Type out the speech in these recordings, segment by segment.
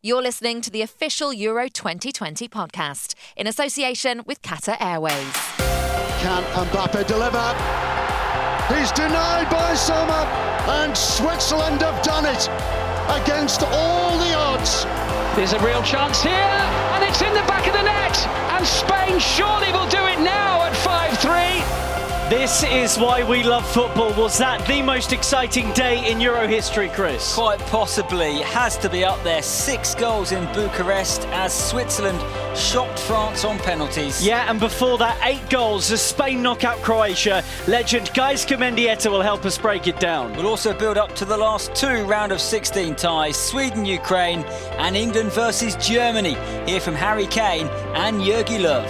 You're listening to the official Euro 2020 podcast in association with Qatar Airways. Can Mbappe deliver? He's denied by Sommer, and Switzerland have done it against all the odds. There's a real chance here, and it's in the back of the net, and Spain surely will do it now at 5-3. This is why we love football. Was that the most exciting day in Euro history, Chris? Quite possibly. It has to be up there. 6 goals in Bucharest as Switzerland shocked France on penalties. Yeah, and before that, 8 goals as Spain knock out Croatia. Legend Gaizka Mendieta will help us break it down. We'll also build up to the last 2 round of 16 ties. Sweden, Ukraine and England versus Germany. Hear from Harry Kane and Jogi Löw.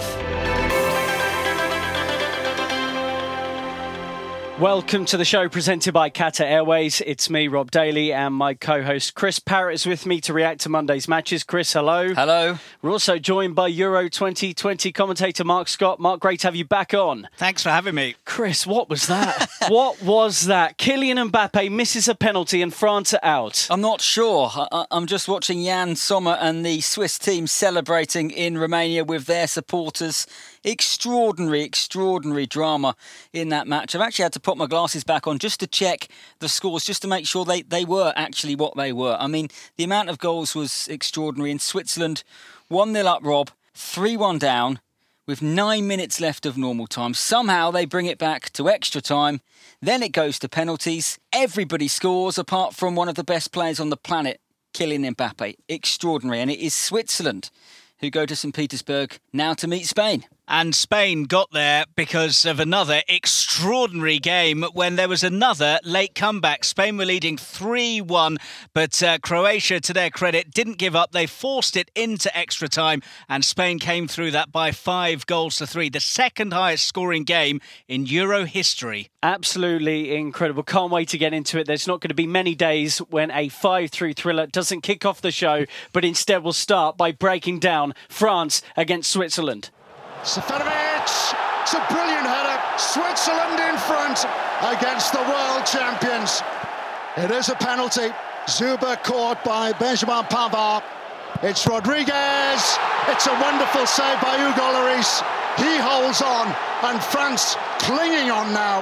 Welcome to the show presented by Qatar Airways. It's me, Rob Daly, and my co-host Chris Parrott is with me to react to Monday's matches. Chris, hello. Hello. We're also joined by Euro 2020 commentator Mark Scott. Mark, great to have you back on. Thanks for having me. Chris, what was that? What was that? Kylian Mbappe misses a penalty and France are out. I'm not sure. I'm just watching Jan Sommer and the Swiss team celebrating in Romania with their supporters. Extraordinary drama in that match. I've actually had to put my glasses back on just to check the scores, just to make sure they were actually what they were. I mean, the amount of goals was extraordinary. In Switzerland, 1-0 up, Rob, 3-1 down, with 9 minutes left of normal time. Somehow they bring it back to extra time. Then it goes to penalties. Everybody scores apart from one of the best players on the planet, Kylian Mbappe. Extraordinary. And it is Switzerland who go to St. Petersburg now to meet Spain. And Spain got there because of another extraordinary game when there was another late comeback. Spain were leading 3-1, but Croatia, to their credit, didn't give up. They forced it into extra time, and Spain came through that by 5-3. The second highest scoring game in Euro history. Absolutely incredible. Can't wait to get into it. There's not going to be many days when a 5-3 thriller doesn't kick off the show, but instead we'll start by breaking down France against Switzerland. Seferovic, it's a brilliant header. Switzerland in front against the world champions. It is a penalty. Zuber caught by Benjamin Pavard. It's Rodriguez. It's a wonderful save by Hugo Lloris. He holds on, and France clinging on now.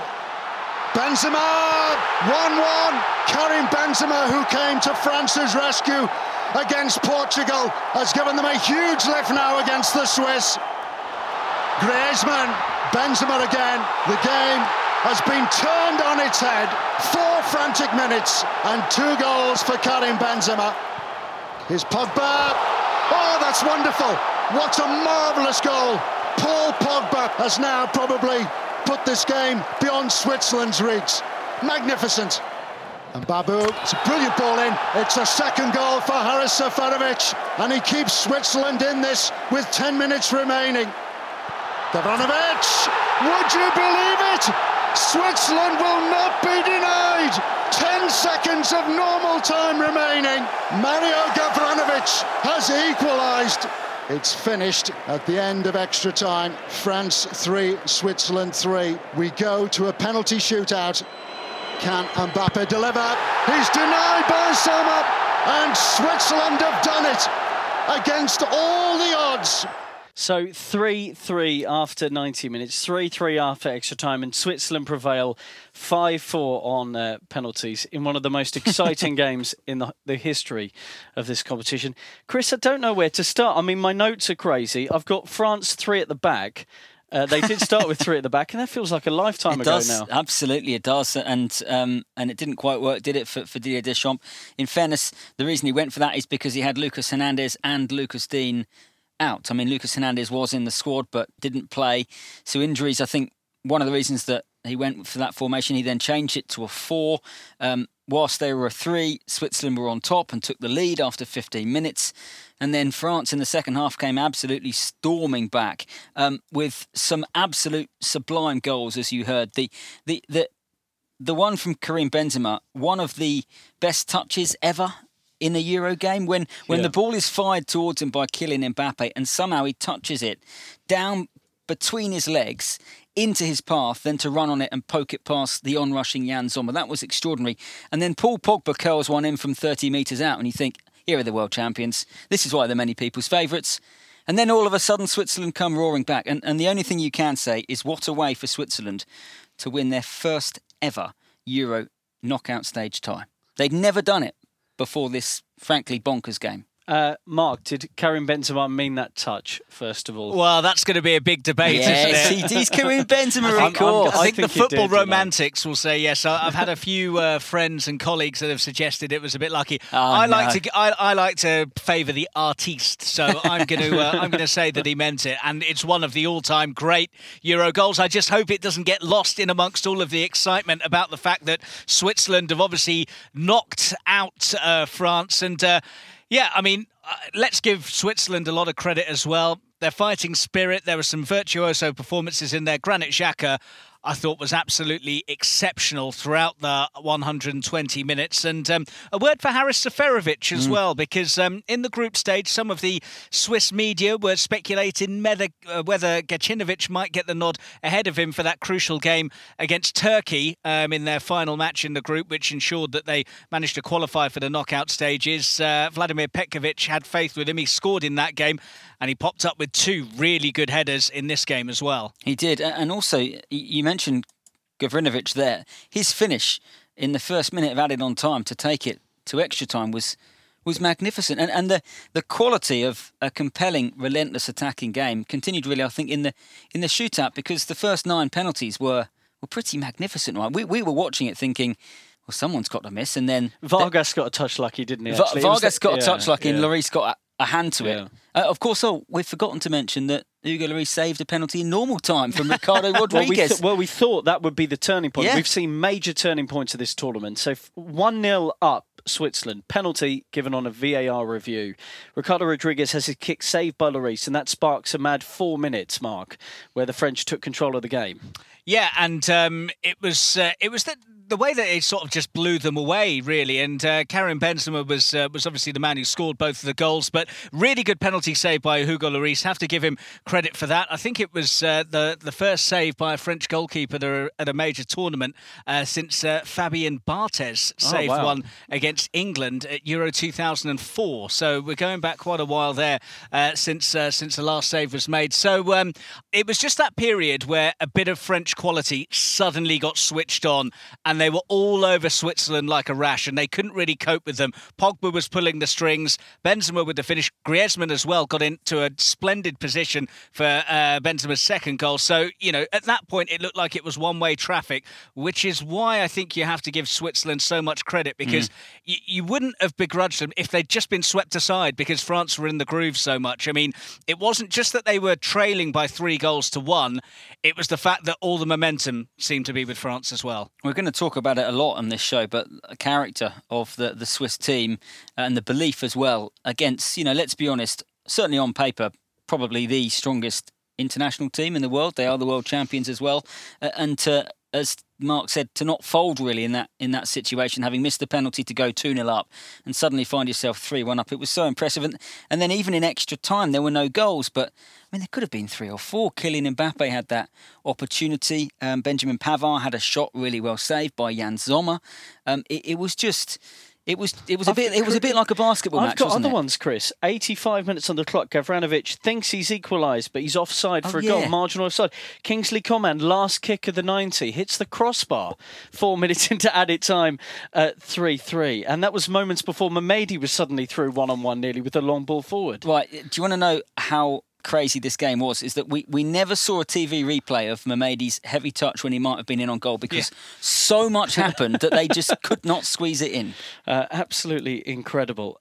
Benzema, 1-1. Karim Benzema, who came to France's rescue against Portugal, has given them a huge lift now against the Swiss. Griezmann, Benzema again. The game has been turned on its head. 4 frantic minutes and 2 goals for Karim Benzema. Here's Pogba. Oh, that's wonderful. What a marvellous goal. Paul Pogba has now probably put this game beyond Switzerland's reach. Magnificent. And Babu, it's a brilliant ball in. It's a second goal for Haris Seferovic, and he keeps Switzerland in this with 10 minutes remaining. Gavranovic, would you believe it? Switzerland will not be denied. 10 seconds of normal time remaining. Mario Gavranovic has equalised. It's finished at the end of extra time. France 3, Switzerland 3. We go to a penalty shootout. Can Mbappe deliver? He's denied by Sommer, and Switzerland have done it against all the odds. So 3-3 after 90 minutes, 3-3 after extra time, and Switzerland prevail 5-4 on penalties in one of the most exciting games in the history of this competition. Chris, I don't know where to start. I mean, my notes are crazy. I've got France 3 at the back. They did start with 3 at the back, and that feels like a lifetime ago now. Absolutely, it does. And it didn't quite work, did it, for Didier Deschamps? In fairness, the reason he went for that is because he had Lucas Hernandez and Lucas Digne out. I mean, Lucas Hernandez was in the squad but didn't play. So injuries, I think, one of the reasons that he went for that formation. He then changed it to a 4. Whilst they were a 3, Switzerland were on top and took the lead after 15 minutes. And then France in the second half came absolutely storming back with some absolute sublime goals, as you heard. The one from Karim Benzema, one of the best touches ever in a Euro game, when the ball is fired towards him by Kylian Mbappe and somehow he touches it down between his legs into his path, then to run on it and poke it past the onrushing Jan Sommer. That was extraordinary. And then Paul Pogba curls one in from 30 metres out, and you think, here are the world champions. This is why they're many people's favourites. And then all of a sudden Switzerland come roaring back. And the only thing you can say is what a way for Switzerland to win their first ever Euro knockout stage tie. They'd never done it before this, frankly, bonkers game. Mark, did Karim Benzema mean that touch, first of all? Well, that's going to be a big debate, isn't it? He's Karim Benzema, of course. I think the football romantics will say yes. I've had a few friends and colleagues that have suggested it was a bit lucky. I like to favour the artiste, so I'm going to say that he meant it, and it's one of the all-time great Euro goals. I just hope it doesn't get lost in amongst all of the excitement about the fact that Switzerland have obviously knocked out France and. Yeah, I mean, let's give Switzerland a lot of credit as well. Their fighting spirit, there were some virtuoso performances in there. Granit Xhaka, I thought, was absolutely exceptional throughout the 120 minutes. And a word for Haris Seferovic as well, because in the group stage, some of the Swiss media were speculating whether Gacinovic might get the nod ahead of him for that crucial game against Turkey in their final match in the group, which ensured that they managed to qualify for the knockout stages. Vladimir Petkovic had faith with him. He scored in that game, and he popped up with two really good headers in this game as well. He did. And also, you mentioned Gavrinovic there. His finish in the first minute of added on time to take it to extra time was magnificent. And the quality of a compelling, relentless attacking game continued really, I think, in the shootout, because the first 9 penalties were pretty magnificent. Right? We were watching it thinking, well, someone's got to miss. And then Vargas got a touch lucky, didn't he? Vargas got a touch lucky, and Lloris got a hand to it. Of course, we've forgotten to mention that Hugo Lloris saved a penalty in normal time from Ricardo Rodriguez. We thought that would be the turning point. Yeah. We've seen major turning points of this tournament. So 1-0 up Switzerland. Penalty given on a VAR review. Ricardo Rodriguez has his kick saved by Lloris, and that sparks a mad 4 minutes, Mark, where the French took control of the game. Yeah, and it was the way that it sort of just blew them away, really. And Karim Benzema was obviously the man who scored both of the goals, but really good penalty save by Hugo Lloris. Have to give him credit for that. I think it was the first save by a French goalkeeper at a major tournament since Fabien Barthez saved one against England at Euro 2004. So we're going back quite a while there since the last save was made. So it was just that period where a bit of French quality suddenly got switched on, and they were all over Switzerland like a rash, and they couldn't really cope with them. Pogba was pulling the strings, Benzema with the finish, Griezmann as well got into a splendid position for Benzema's second goal. So, at that point it looked like it was one-way traffic, which is why I think you have to give Switzerland so much credit, because you wouldn't have begrudged them if they'd just been swept aside because France were in the groove so much. I mean, it wasn't just that they were trailing by 3-1, it was the fact that all the momentum seemed to be with France as well. We're going to talk about it a lot on this show, but the character of the Swiss team and the belief as well against, let's be honest, certainly on paper, probably the strongest international team in the world. They are the world champions as well. And as Mark said, to not fold really in that situation, having missed the penalty to go 2-0 up and suddenly find yourself 3-1 up. It was so impressive. And then even in extra time, there were no goals, but I mean, there could have been 3 or 4. Kylian Mbappe had that opportunity. Benjamin Pavard had a shot really well saved by Jan Sommer. It was just... It was a bit like a basketball match, wasn't it? I've got other ones, Chris. 85 minutes on the clock. Gavranovic thinks he's equalised, but he's offside for a goal, marginal offside. Kingsley Coman, last kick of the 90, hits the crossbar 4 minutes into added time at 3-3. And that was moments before Mamedi was suddenly through one-on-one nearly with a long ball forward. Right. Do you want to know how crazy this game was? Is that we never saw a TV replay of Mamedi's heavy touch when he might have been in on goal, because so much happened that they just could not squeeze it in. Absolutely incredible.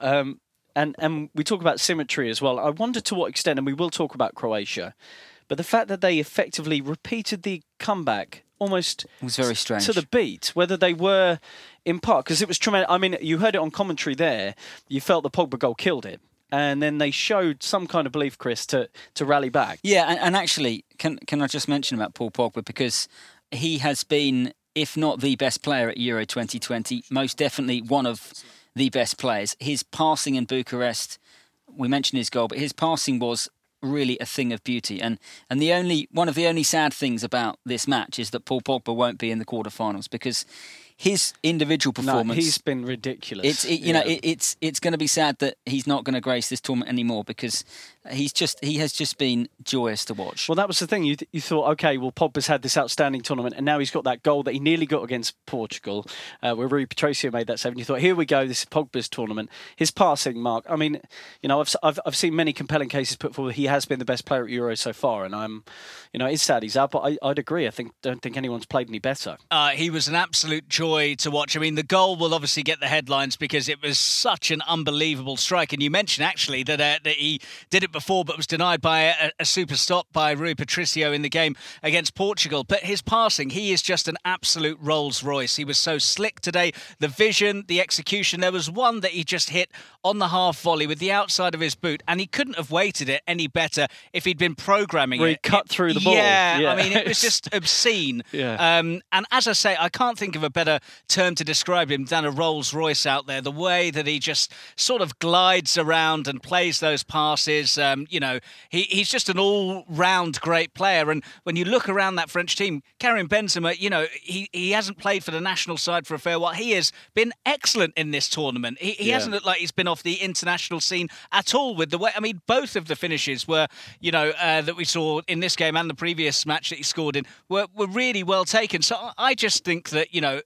And we talk about symmetry as well. I wonder to what extent, and we will talk about Croatia, but the fact that they effectively repeated the comeback almost it was very strange to the beat, whether they were in part, because it was tremendous. I mean, you heard it on commentary there. You felt the Pogba goal killed it. And then they showed some kind of belief, Chris, to rally back. Yeah, and actually, can I just mention about Paul Pogba, because he has been, if not the best player at Euro 2020, most definitely one of the best players. His passing in Bucharest, we mentioned his goal, but his passing was really a thing of beauty. And one of the only sad things about this match is that Paul Pogba won't be in the quarterfinals, because his individual performance. He's been ridiculous. It's going to be sad that he's not going to grace this tournament anymore, because he has just been joyous to watch. Well, that was the thing. You thought, okay, well, Pogba's had this outstanding tournament, and now he's got that goal that he nearly got against Portugal, where Rui Patricio made that save. And you thought, here we go, this is Pogba's tournament. His passing, Mark. I mean, I've seen many compelling cases put forward. He has been the best player at Euro so far, and it's sad he's out, but I'd agree. Don't think anyone's played any better. He was an absolute joy to watch. I mean, the goal will obviously get the headlines because it was such an unbelievable strike. And you mentioned actually that he did it before, but was denied by a super stop by Rui Patricio in the game against Portugal. But his passing, he is just an absolute Rolls Royce. He was so slick today. The vision, the execution. There was one that he just hit on the half volley with the outside of his boot, and he couldn't have weighted it any better if he'd been programming Where it. He cut through the ball. Yeah, I mean, it was just obscene. Yeah. And as I say, I can't think of a better term to describe him than a Rolls Royce out there. The way that he just sort of glides around and plays those passes. He's just an all-round great player. And when you look around that French team, Karim Benzema, he hasn't played for the national side for a fair while. He has been excellent in this tournament. He hasn't looked like he's been off the international scene at all with the way. I mean, both of the finishes were, that we saw in this game and the previous match that he scored in were really well taken. So I just think that,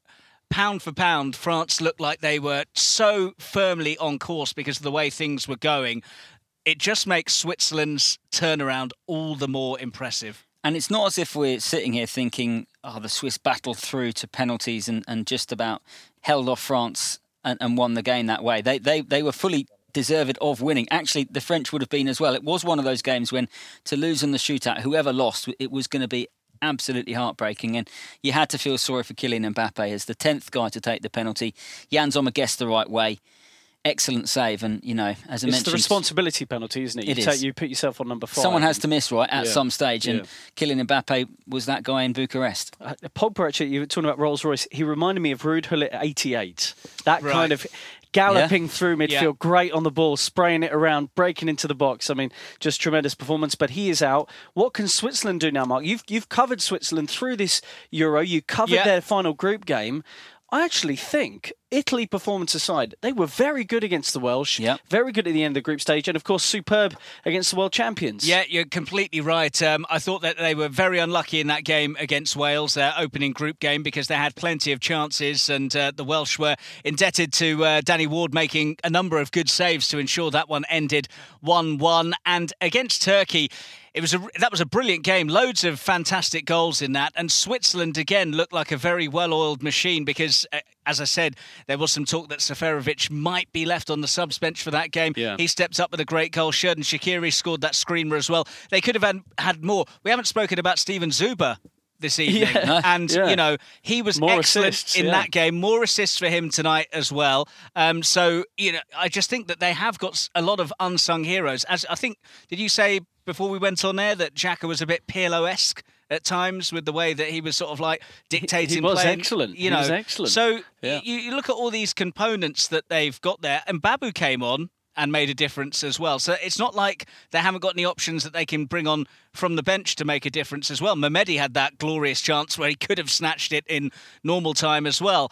pound for pound, France looked like they were so firmly on course because of the way things were going. It just makes Switzerland's turnaround all the more impressive. And it's not as if we're sitting here thinking, the Swiss battled through to penalties and just about held off France and won the game that way. They were fully deserved of winning. Actually, the French would have been as well. It was one of those games when to lose in the shootout, whoever lost, it was going to be absolutely heartbreaking, and you had to feel sorry for Kylian Mbappe as the 10th guy to take the penalty. Jan Sommer guessed the right way. Excellent save, and as I mentioned, it's the responsibility penalty, isn't it? You put yourself on number 5. Someone has to miss at some stage, and Kylian Mbappe was that guy in Bucharest. Pogba, actually, you were talking about Rolls Royce. He reminded me of Ruud Gullit at 88. That kind of galloping through midfield, great on the ball, spraying it around, breaking into the box. I mean, just tremendous performance. But he is out. What can Switzerland do now, Mark? You've covered Switzerland through this Euro. You covered their final group game. I actually think, Italy performance aside, they were very good against the Welsh, very good at the end of the group stage, and of course superb against the world champions. Yeah, you're completely right. I thought that they were very unlucky in that game against Wales, their opening group game, because they had plenty of chances, and the Welsh were indebted to Danny Ward making a number of good saves to ensure that one ended 1-1. And against Turkey, that was a brilliant game. Loads of fantastic goals in that. And Switzerland, again, looked like a very well-oiled machine because, as I said, there was some talk that Seferovic might be left on the subs bench for that game. Yeah. He stepped up with a great goal. Xherdan Shaqiri scored that screamer as well. They could have had more. We haven't spoken about Steven Zuber this evening. And, he was more excellent in that game. More assists for him tonight as well. So, I just think that they have got a lot of unsung heroes. As I think, did you say before we went on there that Xhaka was a bit Pirlo-esque at times with the way that he was sort of like dictating He was playing, excellent. He was excellent. So you look at all these components that they've got there, and Babu came on and made a difference as well. So it's not like they haven't got any options that they can bring on from the bench to make a difference as well. Mehmedi had that glorious chance where he could have snatched it in normal time as well.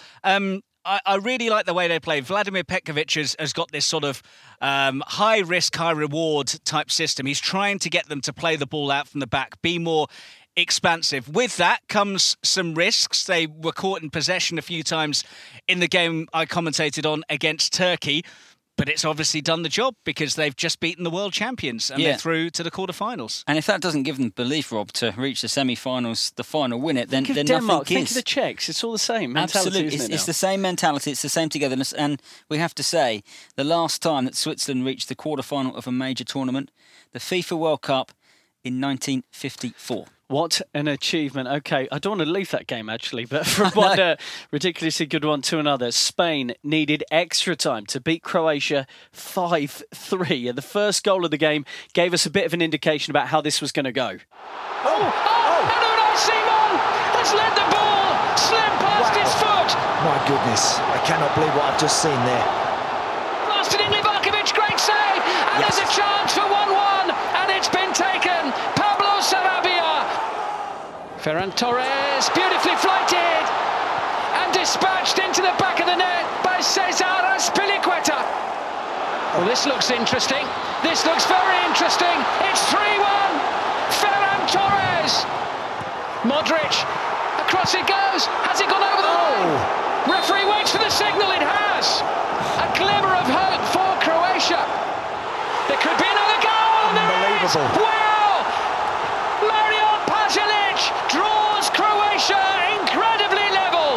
I really like the way they play. Vladimir Petkovic has got this sort of high risk, high reward type system. He's trying to get them to play the ball out from the back, be more expansive. With that comes some risks. They were caught in possession a few times in the game I commentated on against Turkey. But it's obviously done the job because they've just beaten the world champions and they're through to the quarterfinals. And if that doesn't give them belief, Rob, to reach the semi-finals, the final, win it, then Denmark, nothing is. Think of the Czechs. It's all the same mentality, Absolutely. isn't it? It's the same mentality. It's the same togetherness. And we have to say, the last time that Switzerland reached the quarterfinal of a major tournament, the FIFA World Cup in 1954. What an achievement. Okay, I don't want to leave that game, actually, but from one ridiculously good one to another, Spain needed extra time to beat Croatia 5-3. And the first goal of the game gave us a bit of an indication about how this was going to go. Unai Simon has led the ball, slipped past his foot. My goodness, I cannot believe what I've just seen there. Blasted in Livakovic, great save, and there's a chance for 1-1, and it's been taken. Pablo Sarabia. Ferran Torres, beautifully flighted, and dispatched into the back of the net by Cesar Azpilicueta. Well, this looks interesting. This looks very interesting. It's 3-1. Ferran Torres. Modric. Across it goes. Has it gone over the line? Referee waits for the signal. It has. A glimmer of hope for Croatia. There could be another goal. Unbelievable. Wow! Mario Pasalic draws Croatia incredibly level.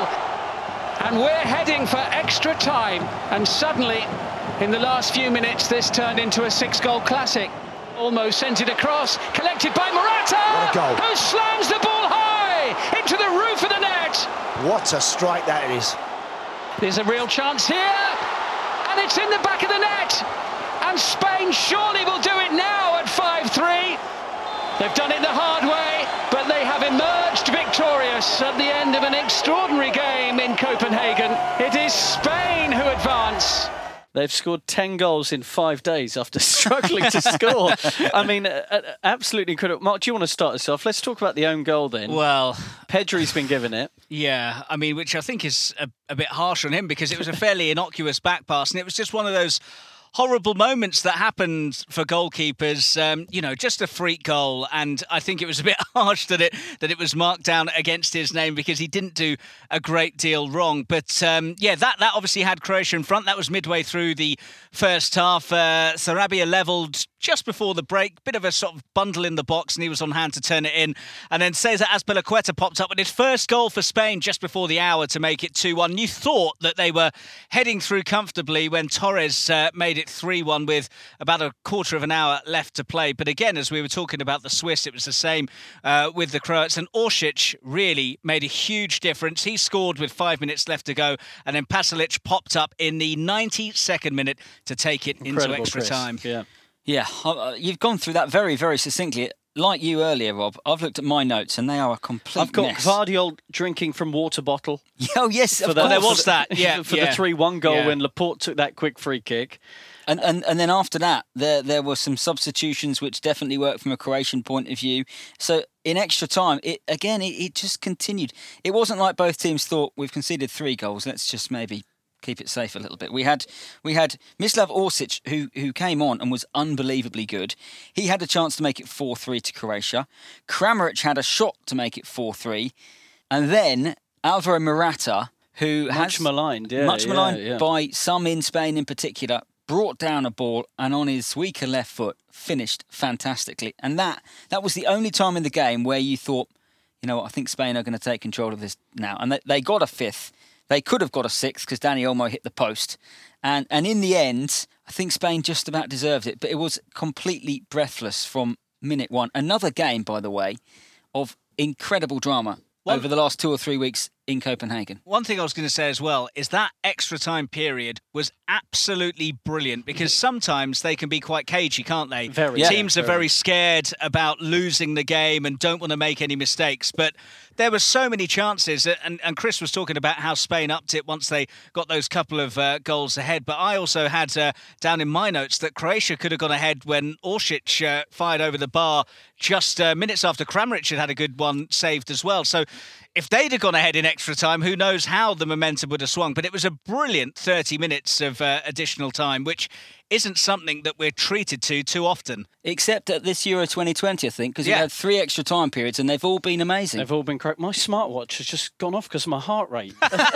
And we're heading for extra time. And suddenly, in the last few minutes, this turned into a 6-goal classic. Almost sent it across, collected by Morata, What a goal. who slams the ball high into the roof of the net. What a strike that is. There's a real chance here, and it's in the back of the net. And Spain surely will do it now at 5-3. They've done it the hard way, but they have emerged victorious at the end of an extraordinary game in Copenhagen. It is Spain who advance. They've scored 10 goals in 5 days after struggling to score. I mean, absolutely incredible. Mark, do you want to start us off? Let's talk about the own goal then. Well, Pedri's been given it. yeah, I mean, which I think is a bit harsh on him because it was a fairly innocuous back pass and it was just one of those horrible moments that happened for goalkeepers, just a freak goal. And I think it was a bit harsh that it was marked down against his name because he didn't do a great deal wrong. But that obviously had Croatia in front. That was midway through the first half. Sarabia levelled just before the break, bit of a sort of bundle in the box, and he was on hand to turn it in. And then Cesar Azpilicueta popped up with his first goal for Spain just before the hour to make it 2-1. You thought that they were heading through comfortably when Torres made it 3-1 with about a quarter of an hour left to play. But again, as we were talking about the Swiss, it was the same with the Croats. And Orsic really made a huge difference. He scored with 5 minutes left to go. And then Pasalic popped up in the 92nd minute to take it into extra time. Yeah, you've gone through that very, very succinctly. Like you earlier, Rob, I've looked at my notes and they are a complete I've got mess. Gvardiol drinking from water bottle. Oh, yes, of course. There was that, For the 3-1 goal when Laporte took that quick free kick. And then after that, there were some substitutions which definitely worked from a Croatian point of view. So in extra time, it just continued. It wasn't like both teams thought, we've conceded 3 goals, let's just maybe keep it safe a little bit. We had Mislav Orsic, who came on and was unbelievably good. He had a chance to make it 4-3 to Croatia. Kramaric had a shot to make it 4-3. And then Alvaro Morata, who much maligned by some in Spain in particular, brought down a ball and on his weaker left foot finished fantastically. And that was the only time in the game where you thought, you know what, I think Spain are going to take control of this now. And they got a 5th. They could have got a 6th because Dani Olmo hit the post. And in the end, I think Spain just about deserved it. But it was completely breathless from minute 1. Another game, by the way, of incredible drama over the last 2 or 3 weeks in Copenhagen. One thing I was going to say as well is that extra time period was absolutely brilliant because sometimes they can be quite cagey, can't they? Teams are very scared about losing the game and don't want to make any mistakes. But there were so many chances, and Chris was talking about how Spain upped it once they got those couple of goals ahead. But I also had down in my notes that Croatia could have gone ahead when Orsic fired over the bar just minutes after Kramaric had a good one saved as well. So if they'd have gone ahead in extra time, who knows how the momentum would have swung. But it was a brilliant 30 minutes of additional time, which isn't something that we're treated to too often. Except at this Euro 2020, I think, because we had 3 extra time periods and they've all been amazing. They've all been correct. My smartwatch has just gone off because of my heart rate.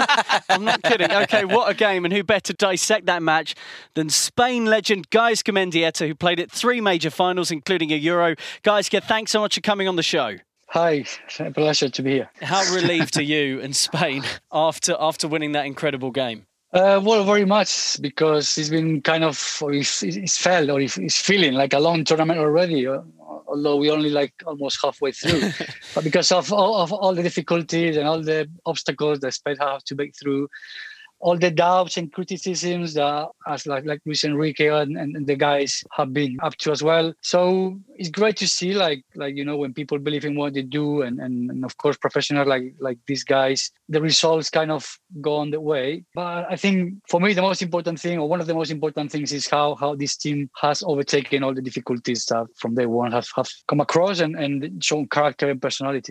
I'm not kidding. Okay, what a game. And who better dissect that match than Spain legend Gaizka Mendieta, who played at 3 major finals, including a Euro. Gaizka, thanks so much for coming on the show. Hi, it's a pleasure to be here. How relieved are you and Spain after winning that incredible game? Well, very much, because it's been kind of, it's felt, or it's feeling like a long tournament already, although we only almost halfway through. But because of all the difficulties and all the obstacles that Spain have to make through, all the doubts and criticisms that, as like Luis Enrique and the guys have been up to as well. So it's great to see, when people believe in what they do, and of course professionals like these guys, the results kind of go on the way. But I think for me the most important thing, or one of the most important things, is how this team has overtaken all the difficulties that from day one have come across and shown character and personality.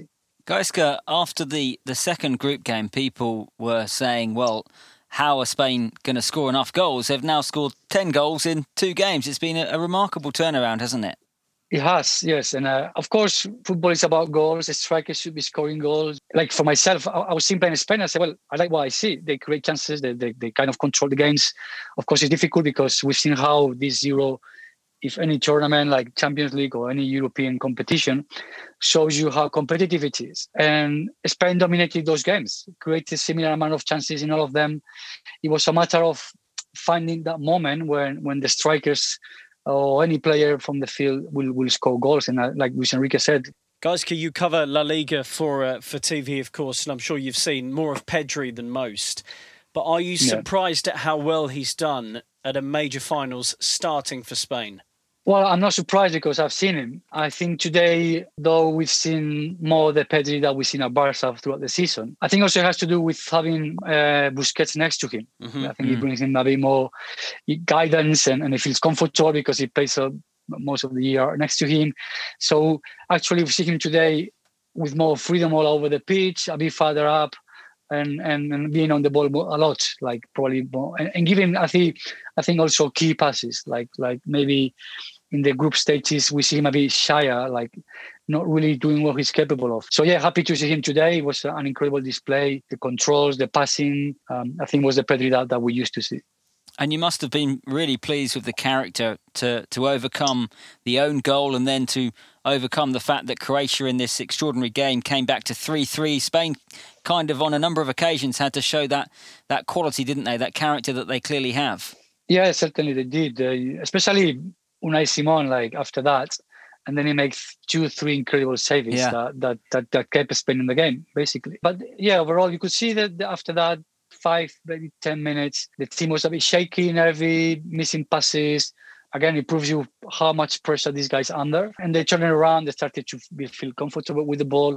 Gajska, after the second group game, people were saying, well, how are Spain going to score enough goals? They've now scored 10 goals in 2 games. It's been a remarkable turnaround, hasn't it? It has, yes. And of course, football is about goals. The strikers should be scoring goals. Like for myself, I was seeing playing in Spain. I said, well, I like what I see. They create chances. They kind of control the games. Of course, it's difficult because we've seen how this Euro, if any tournament like Champions League or any European competition, shows you how competitive it is. And Spain dominated those games, created a similar amount of chances in all of them. It was a matter of finding that moment when the strikers or any player from the field will score goals. And like Luis Enrique said, Gajska, you cover La Liga for TV, of course, and I'm sure you've seen more of Pedri than most. But are you surprised at how well he's done at a major finals starting for Spain? Well, I'm not surprised because I've seen him. I think today, though, we've seen more the Pedri that we've seen at Barca throughout the season. I think also it has to do with having Busquets next to him. Mm-hmm. I think he brings him a bit more guidance and he feels comfortable because he plays most of the year next to him. So actually, we see him today with more freedom all over the pitch, a bit farther up, and being on the ball a lot, like probably more, and giving I think also key passes, like maybe in the group stages we see him a bit shyer, like not really doing what he's capable of. So yeah, happy to see him today. It was an incredible display. The controls, the passing, I think was the Pedri that we used to see. And you must have been really pleased with the character to overcome the own goal and then to overcome the fact that Croatia in this extraordinary game came back to 3-3. Spain kind of on a number of occasions had to show that quality, didn't they? That character that they clearly have. Yeah, certainly they did. Especially Unai Simon, like after that. And then he makes 2-3 incredible saves that kept Spain in the game, basically. But yeah, overall, you could see that after that, 5, maybe 10 minutes, the team was a bit shaky, nervy, missing passes. Again, it proves you how much pressure these guys are under. And they turned it around. They started to feel comfortable with the ball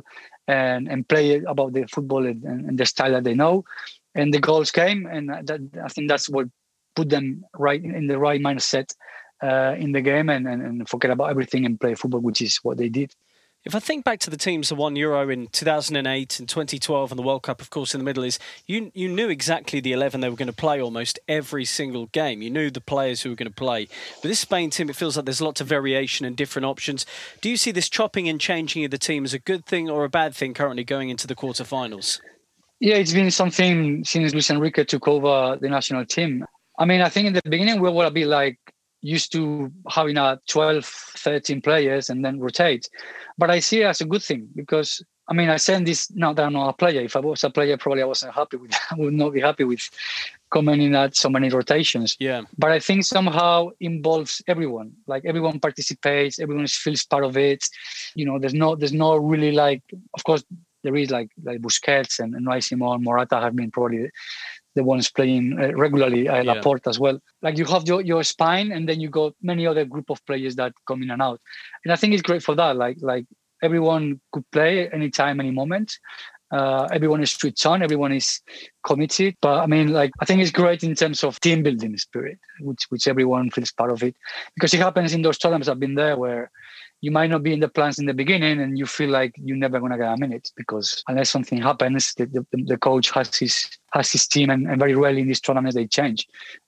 and play about the football and the style that they know. And the goals came. And I think that's what put them right in the right mindset in the game and forget about everything and play football, which is what they did. If I think back to the teams that won Euro in 2008 and 2012 and the World Cup, of course, in the middle, is you knew exactly the 11 they were going to play almost every single game. You knew the players who were going to play. But this Spain team, it feels like there's lots of variation and different options. Do you see this chopping and changing of the team as a good thing or a bad thing currently going into the quarterfinals? Yeah, it's been something since Luis Enrique took over the national team. I mean, I think in the beginning we were a bit like used to having 12, 13 players and then rotate. But I see it as a good thing because, I mean, I said this now that I'm not a player. If I was a player, probably I wasn't happy with I would not be happy with coming in at so many rotations. Yeah. But I think somehow involves everyone. Like everyone participates, everyone feels part of it. You know, there's no really like, of course, there is like Busquets and Unai Simon, Morata have been probably the ones playing regularly at Laporte as well. Like you have your spine and then you got many other group of players that come in and out. And I think it's great for that. Like everyone could play anytime, any moment. Everyone is switched on, everyone is committed. But I mean, like, I think it's great in terms of team building spirit, which everyone feels part of it. Because it happens in those tournaments I've been there where you might not be in the plans in the beginning and you feel like you're never going to get a minute because unless something happens, the coach has his team and very rarely in these tournaments they change.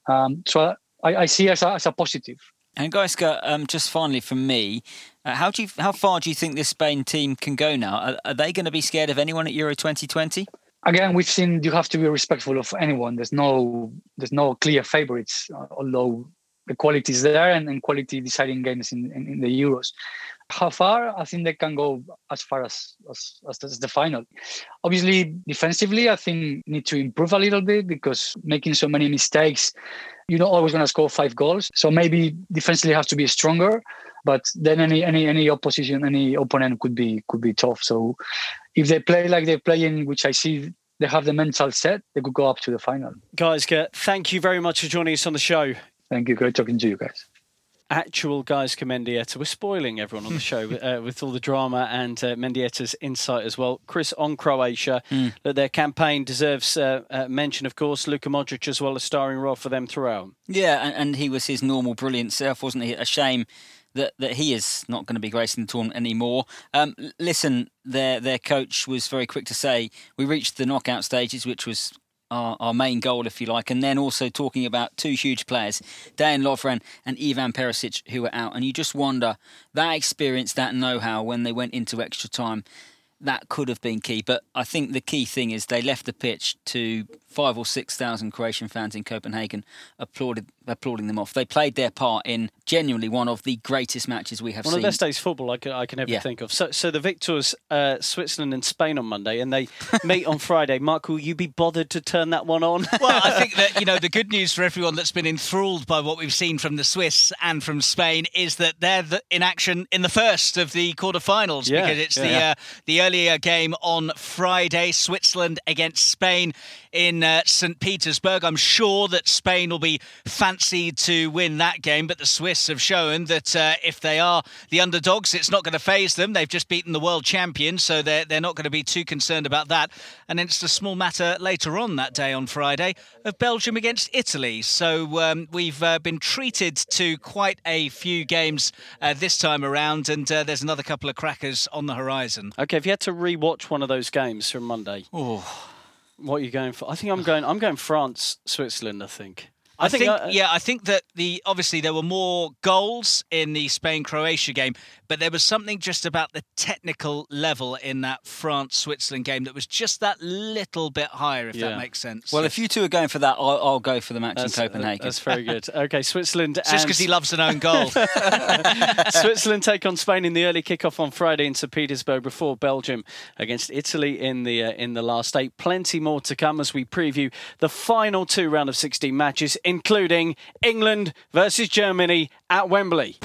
So I see it as a positive. And Gajska, just finally from me, how far do you think this Spain team can go now? Are they going to be scared of anyone at Euro 2020? Again, we've seen you have to be respectful of anyone. There's no clear favourites, although the quality is there and quality deciding games in the Euros. How far? I think they can go as far as the final. Obviously, defensively, I think need to improve a little bit because making so many mistakes, you're not always going to score 5 goals. So maybe defensively have to be stronger. But then any opposition, any opponent could be tough. So if they play like they're playing, which I see they have the mental set, they could go up to the final. Guys, thank you very much for joining us on the show. Thank you. Great talking to you guys. Actual Gajska Mendieta. We're spoiling everyone on the show with all the drama and Mendieta's insight as well. Chris, on Croatia, that their campaign deserves mention, of course. Luka Modric as well, a starring role for them throughout. Yeah, and he was his normal brilliant self, wasn't he? A shame that he is not going to be gracing the tournament anymore. Listen, their coach was very quick to say we reached the knockout stages, which was our main goal, if you like, and then also talking about two huge players, Dejan Lovren and Ivan Perisic, who were out. And you just wonder, that experience, that know-how when they went into extra time, that could have been key. But I think the key thing is they left the pitch to 5,000 or 6,000 Croatian fans in Copenhagen applauding them off. They played their part in genuinely one of the greatest matches we have seen. One of the best days of football I can ever think of. So the victors, Switzerland and Spain on Monday, and they meet on Friday. Mark, will you be bothered to turn that one on? Well, I think that, the good news for everyone that's been enthralled by what we've seen from the Swiss and from Spain is that they're in action in the first of the quarterfinals, because it's the earlier game on Friday, Switzerland against Spain in St. Petersburg. I'm sure that Spain will be fancied to win that game, but the Swiss have shown that if they are the underdogs, it's not going to faze them. They've just beaten the world champion, so they're not going to be too concerned about that. And then it's a small matter later on that day on Friday of Belgium against Italy. So we've been treated to quite a few games this time around, and there's another couple of crackers on the horizon. Okay, if you had to re-watch one of those games from Monday, what are you going for? I think I'm going France, Switzerland, I think. I think that obviously there were more goals in the Spain-Croatia game, but there was something just about the technical level in that France-Switzerland game that was just that little bit higher, if that makes sense. Well, if you two are going for that, I'll go for the match in Copenhagen. That's very good. Okay, Switzerland. Just because he loves an own goal. Switzerland take on Spain in the early kickoff on Friday in St. Petersburg before Belgium against Italy in the last 8. Plenty more to come as we preview the final 2 round of 16 matches, including England versus Germany at Wembley.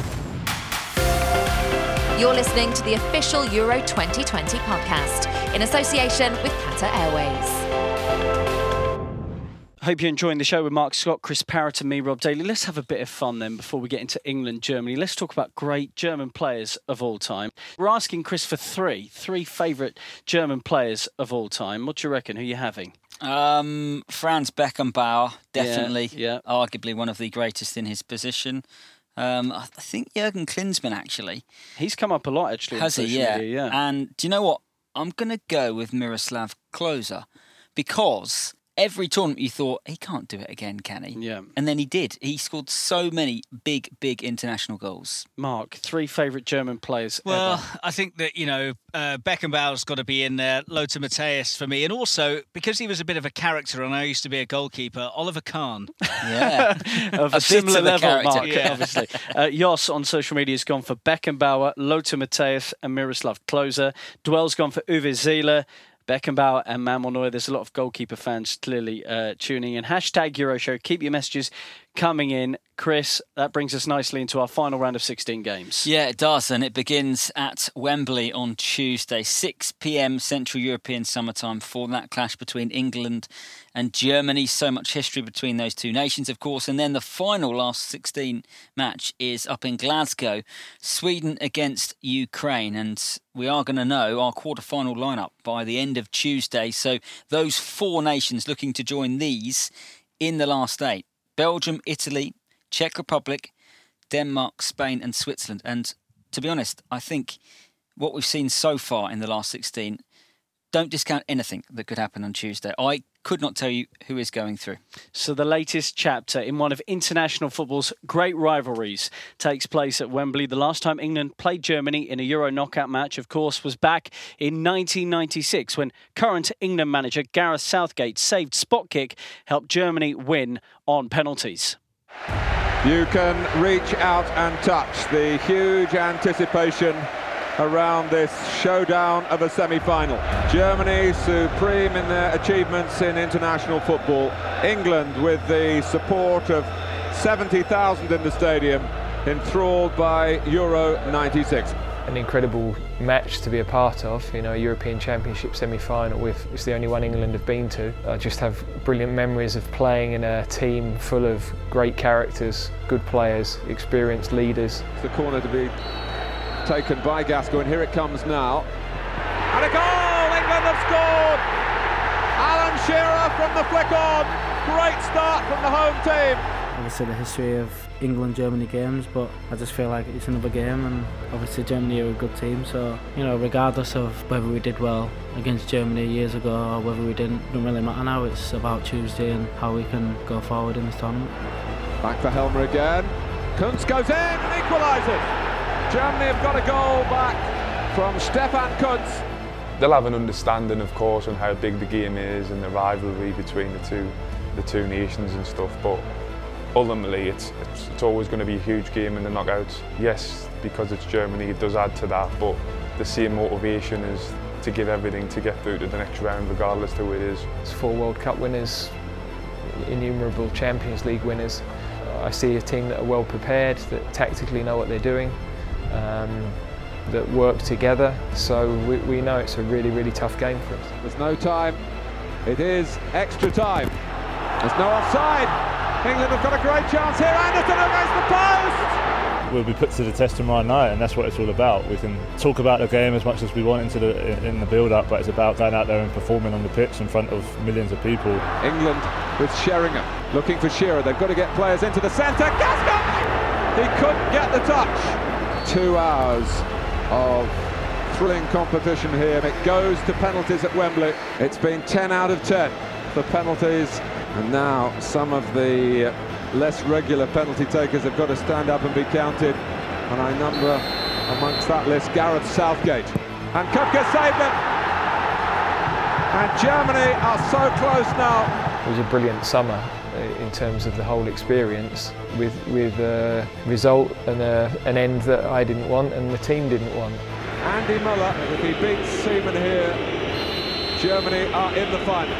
You're listening to the official Euro 2020 podcast in association with Qatar Airways. Hope you're enjoying the show with Mark Scott, Chris Parrott and me, Rob Daly. Let's have a bit of fun then before we get into England, Germany. Let's talk about great German players of all time. We're asking Chris for three favourite German players of all time. What do you reckon? Who are you having? Franz Beckenbauer, definitely. Yeah. Arguably one of the greatest in his position. I think Jurgen Klinsmann, actually. He's come up a lot, actually. Has he? Yeah. And do you know what? I'm going to go with Miroslav Klose, because every tournament you thought, he can't do it again, can he? Yeah. And then he did. He scored so many big international goals. Mark, 3 favourite German players Well, ever. I think that, Beckenbauer's got to be in there, Lothar Matthäus for me. And also, because he was a bit of a character and I used to be a goalkeeper, Oliver Kahn. Yeah. Of a similar level, character. Mark, obviously. Jos on social media has gone for Beckenbauer, Lothar Matthäus and Miroslav Klose. Dwell's gone for Uwe Seeler, Beckenbauer and Manuel Neuer. There's a lot of goalkeeper fans clearly tuning in. Hashtag Euroshow. Keep your messages coming in. Chris, that brings us nicely into our final round of 16 games. Yeah, it does. And it begins at Wembley on Tuesday, 6 p.m. Central European summertime, for that clash between England and Germany. So much history between those two nations, of course. And then the final last 16 match is up in Glasgow, Sweden against Ukraine. And we are going to know our quarter-final lineup by the end of Tuesday. So those 4 nations looking to join these in the last 8. Belgium, Italy, Czech Republic, Denmark, Spain and Switzerland. And to be honest, I think what we've seen so far in the last 16, don't discount anything that could happen on Tuesday. I could not tell you who is going through. So the latest chapter in one of international football's great rivalries takes place at Wembley. The last time England played Germany in a Euro knockout match, of course, was back in 1996 when current England manager Gareth Southgate's saved spot kick helped Germany win on penalties. You can reach out and touch the huge anticipation around this showdown of a semi-final. Germany supreme in their achievements in international football. England with the support of 70,000 in the stadium, enthralled by Euro 96. An incredible match to be a part of, a European Championship semi-final it's the only one England have been to. I just have brilliant memories of playing in a team full of great characters, good players, experienced leaders. It's the corner to be taken by Gascoigne. Here it comes now. And a goal! England have scored! Alan Shearer from the flick on. Great start from the home team. obviously the history of England-Germany games, but I just feel like it's another game, and obviously Germany are a good team, so regardless of whether we did well against Germany years ago or whether we didn't, it doesn't really matter now. It's about Tuesday and how we can go forward in this tournament. Back for Helmer again. Kuntz goes in and equalises. Germany have got a goal back from Stefan Kuntz. They'll have an understanding, of course, on how big the game is and the rivalry between the two nations and stuff, but ultimately it's always going to be a huge game in the knockouts. Yes, because it's Germany, it does add to that, but the same motivation is to give everything to get through to the next round, regardless of who it is. It's 4 World Cup winners, innumerable Champions League winners. I see a team that are well prepared, that tactically know what they're doing, that work together, so we know it's a really, really tough game for us. There's no time, it is extra time. There's no offside. England have got a great chance here. Anderson against the post. We'll be put to the test tomorrow night, and that's what it's all about. We can talk about the game as much as we want in the build-up, but it's about going out there and performing on the pitch in front of millions of people. England with Sheringham looking for Shearer. They've got to get players into the centre. Gascoigne! He couldn't get the touch. 2 hours of thrilling competition here. It goes to penalties at Wembley. It's been 10 out of 10 for penalties, and now some of the less regular penalty takers have got to stand up and be counted, and I number amongst that list Gareth Southgate, and Köpke saved it, and Germany are so close now. It was a brilliant summer in terms of the whole experience, with a result and an end that I didn't want and the team didn't want. Andy Muller, if he beats Seaman here, Germany are in the final.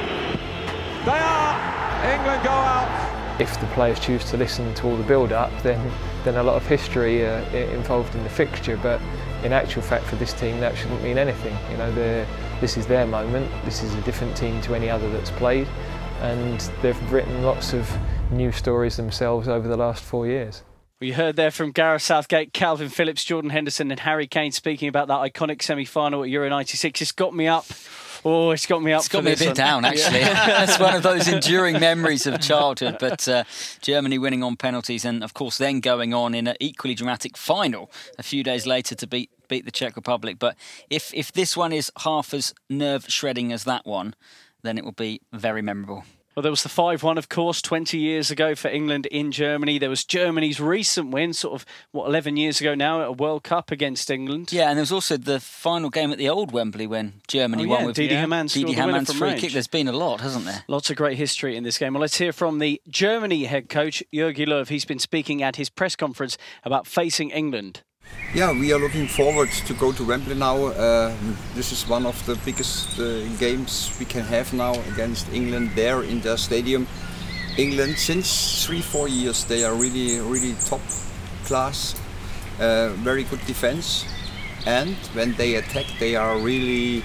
They are! England go out. If the players choose to listen to all the build-up, then a lot of history involved in the fixture, but in actual fact for this team that shouldn't mean anything. This is their moment, this is a different team to any other that's played, and they've written lots of new stories themselves over the last 4 years. We heard there from Gareth Southgate, Calvin Phillips, Jordan Henderson and Harry Kane speaking about that iconic semi-final at Euro 96. It's got me up. Oh, it's got me up. It's got me a bit down, actually. That's one of those enduring memories of childhood. But Germany winning on penalties, and of course then going on in an equally dramatic final a few days later to beat the Czech Republic. But if this one is half as nerve-shredding as that one, then it will be very memorable. Well, there was the 5-1, of course, 20 years ago for England in Germany. There was Germany's recent win, 11 years ago now, at a World Cup against England. Yeah, and there was also the final game at the old Wembley when Germany won with Didi Haman's free kick. There's been a lot, hasn't there? Lots of great history in this game. Well, let's hear from the Germany head coach, Jogi Löw. He's been speaking at his press conference about facing England. Yeah, we are looking forward to go to Wembley now. This is one of the biggest games we can have now against England there in their stadium. England, since 3-4 years, they are really top class, very good defense, and when they attack, they are really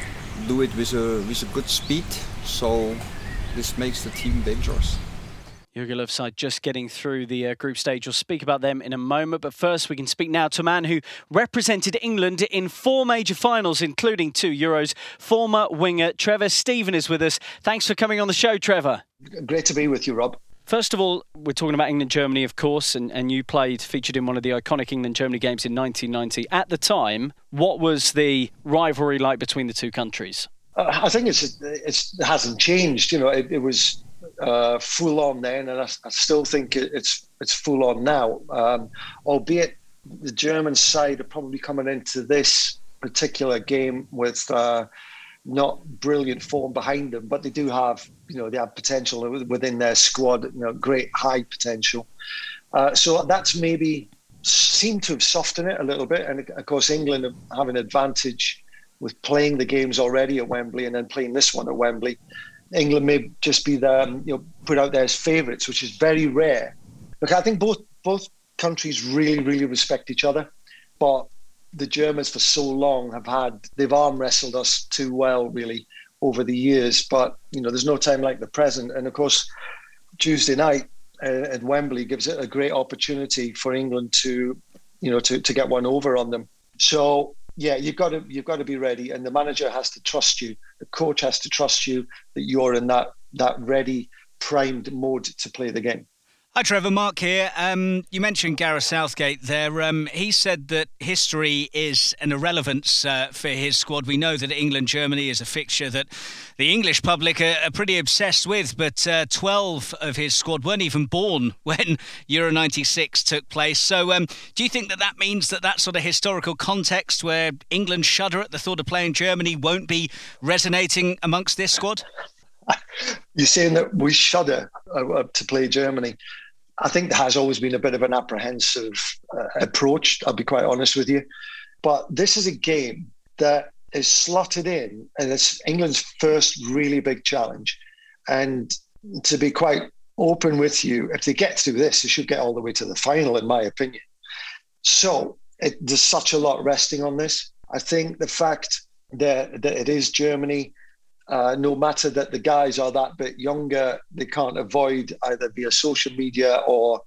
do it with a good speed. So this makes the team dangerous. Jogi Löw's side just getting through the group stage. We'll speak about them in a moment. But first, we can speak now to a man who represented England in 4 major finals, including 2 Euros. Former winger Trevor Steven is with us. Thanks for coming on the show, Trevor. Great to be with you, Rob. First of all, we're talking about England-Germany, of course, and you featured in one of the iconic England-Germany games in 1990. At the time, what was the rivalry like between the two countries? I think it hasn't changed. It was full on then, and I still think it's full on now. Albeit the German side are probably coming into this particular game with not brilliant form behind them, but they do have they have potential within their squad. Great high potential. So that's maybe seemed to have softened it a little bit, and of course England have an advantage with playing the games already at Wembley and then playing this one at Wembley. England may just be put out there as favourites, which is very rare. Look, I think both countries really respect each other, but the Germans for so long they've arm wrestled us too well, really, over the years. But there's no time like the present, and of course, Tuesday night at Wembley gives it a great opportunity for England to get one over on them. So. Yeah, you've got to be ready, and the manager has to trust you. The coach has to trust you that you're in that ready, primed mode to play the game. Hi Trevor, Mark here. You mentioned Gareth Southgate there. He said that history is an irrelevance for his squad. We know that England-Germany is a fixture that the English public are pretty obsessed with, but 12 of his squad weren't even born when Euro 96 took place. So do you think that means that sort of historical context where England shudder at the thought of playing Germany won't be resonating amongst this squad? You're saying that we shudder to play Germany. I think there has always been a bit of an apprehensive approach, I'll be quite honest with you. But this is a game that is slotted in, and it's England's first really big challenge. And to be quite open with you, if they get through this, they should get all the way to the final, in my opinion. So there's such a lot resting on this. I think the fact that it is Germany, no matter that the guys are that bit younger, they can't avoid either via social media or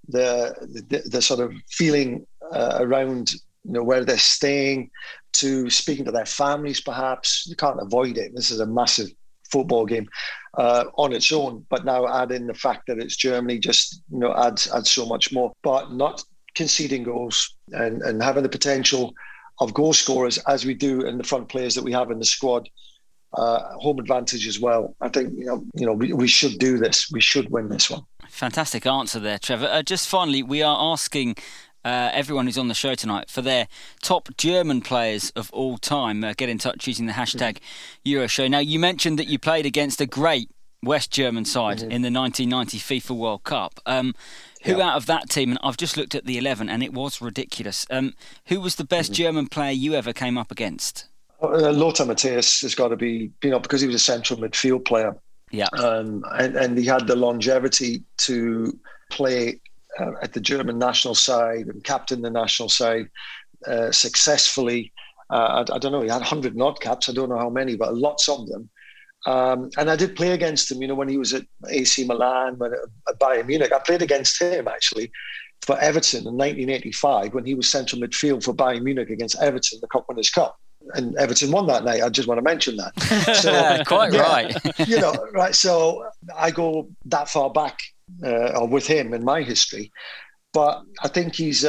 the sort of feeling around where they're staying, to speaking to their families perhaps. You can't avoid it. This is a massive football game on its own, but now add in the fact that it's Germany just adds so much more. But not conceding goals and having the potential of goal scorers as we do in the front players that we have in the squad. Home advantage as well. I think we should do this. We should win this one. Fantastic answer there, Trevor. Just finally, we are asking everyone who's on the show tonight for their top German players of all time. Get in touch using the hashtag Euroshow. Now, you mentioned that you played against a great West German side in the 1990 FIFA World Cup. Who out of that team, and I've just looked at the 11 and it was ridiculous, who was the best German player you ever came up against? Lothar Matthäus has got to be, because he was a central midfield player. Yeah. And he had the longevity to play at the German national side and captain the national side successfully. I don't know, he had 100 and odd caps. I don't know how many, but lots of them. And I did play against him, when he was at AC Milan, at Bayern Munich. I played against him, actually, for Everton in 1985 when he was central midfield for Bayern Munich against Everton, the Cup Winners' Cup. And Everton won that night. I just want to mention that. So, quite right. Right. So I go that far back with him in my history. But I think he was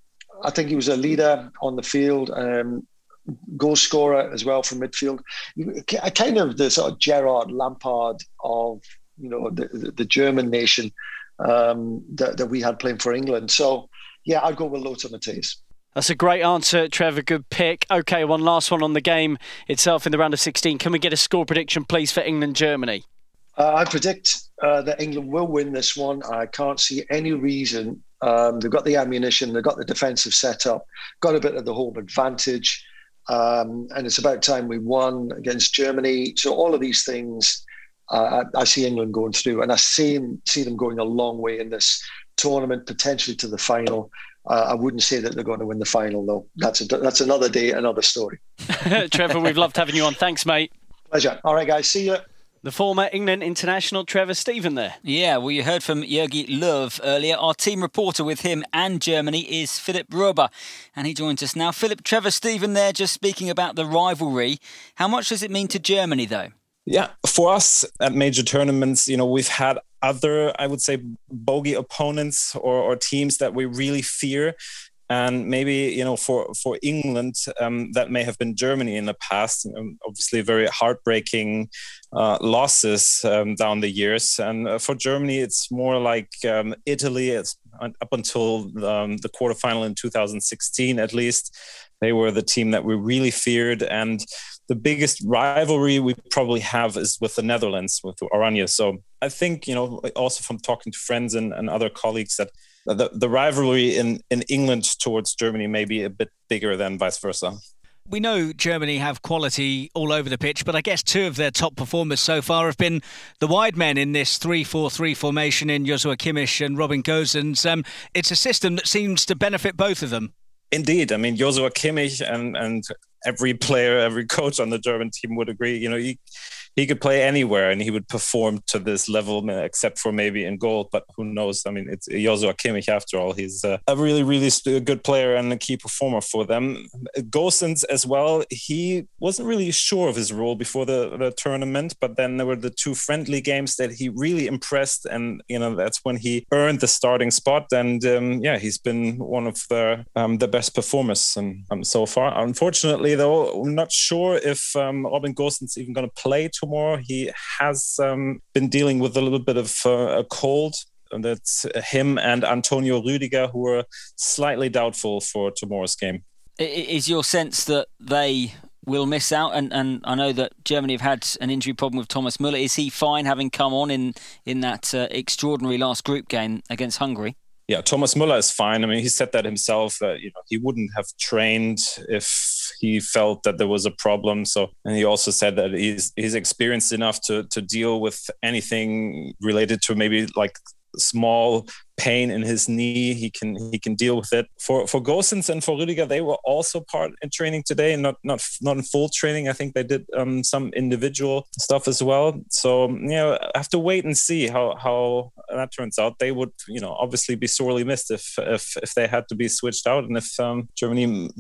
a leader on the field, goal scorer as well from midfield. Kind of the sort of Gerrard Lampard of the German nation that we had playing for England. So yeah, I'd go with Lothar Matthäus. That's a great answer, Trevor. Good pick. OK, one last one on the game itself in the round of 16. Can we get a score prediction, please, for England-Germany? I predict that England will win this one. I can't see any reason. They've got the ammunition, they've got the defensive setup, got a bit of the home advantage, and it's about time we won against Germany. So all of these things, I see England going through, and I see them going a long way in this tournament, potentially to the final. I wouldn't say that they're going to win the final, though. That's another day, another story. Trevor, we've loved having you on. Thanks, mate. Pleasure. All right, guys. See you. The former England international Trevor Steven there. Yeah, well, you heard from Jürgi Löw earlier. Our team reporter with him and Germany is Philip Rober, and he joins us now. Philip, Trevor Steven there, just speaking about the rivalry. How much does it mean to Germany, though? Yeah, for us at major tournaments, we've had other, I would say, bogey opponents or teams that we really fear. And maybe, for England, that may have been Germany in the past. Obviously, very heartbreaking losses down the years. And for Germany, it's more like Italy. It's up until the quarterfinal in 2016, at least. They were the team that we really feared. And the biggest rivalry we probably have is with the Netherlands, with Oranje. So I think, also from talking to friends and other colleagues, that the rivalry in England towards Germany may be a bit bigger than vice versa. We know Germany have quality all over the pitch, but I guess two of their top performers so far have been the wide men in this 3-4-3 formation in Joshua Kimmich and Robin Gosens. It's a system that seems to benefit both of them. Indeed. I mean, Joshua Kimmich and every player, every coach on the German team would agree, you he could play anywhere and he would perform to this level, except for maybe in goal. But who knows? I mean, it's Joshua Kimmich after all. He's a really, really good player and a key performer for them. Gosens as well. He wasn't really sure of his role before the tournament, but then there were the 2 friendly games that he really impressed, and that's when he earned the starting spot. And he's been one of the best performers so far. Unfortunately, though, I'm not sure if Robin Gosens even going to play tomorrow. He has been dealing with a little bit of a cold. And that's him and Antonio Rüdiger, who are slightly doubtful for tomorrow's game. Is your sense that they will miss out? And I know that Germany have had an injury problem with Thomas Müller. Is he fine, having come on in that extraordinary last group game against Hungary? Yeah, Thomas Müller is fine. I mean, he said that himself, that he wouldn't have trained if he felt that there was a problem. So, and he also said that he's experienced enough to deal with anything related to maybe like small pain in his knee. He can deal with it. For Gosens and for Rüdiger, they were also part in training today, and not in full training. I think they did some individual stuff as well. So I have to wait and see how that turns out. They would obviously be sorely missed if they had to be switched out, and if Germany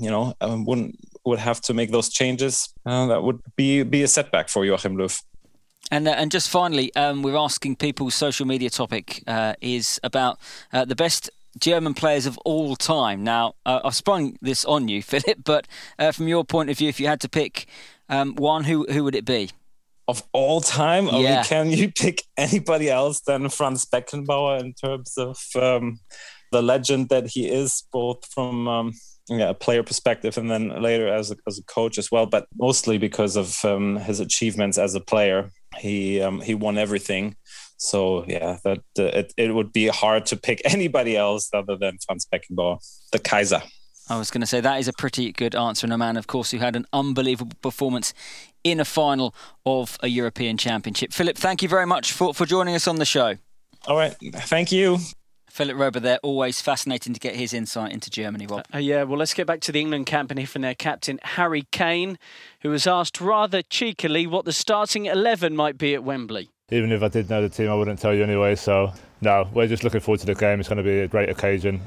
would have to make those changes. That would be a setback for Joachim Löw. And just finally, we're asking people's social media topic is about the best German players of all time. Now, I've sprung this on you, Philip, but from your point of view, if you had to pick one, who would it be? Of all time? Yeah. I mean, can you pick anybody else than Franz Beckenbauer in terms of the legend that he is, both from a player perspective and then later as a coach as well, but mostly because of his achievements as a player. He won everything. So that it would be hard to pick anybody else other than Franz Beckenbauer, the Kaiser. I was going to say that is a pretty good answer, and a man, of course, who had an unbelievable performance in a final of a European Championship. Philip, thank you very much for joining us on the show. All right, thank you. Philip Rober there, always fascinating to get his insight into Germany, Rob. Well, let's get back to the England camp and hear from their captain, Harry Kane, who was asked rather cheekily what the starting 11 might be at Wembley. Even if I did know the team, I wouldn't tell you anyway. So, no, we're just looking forward to the game. It's going to be a great occasion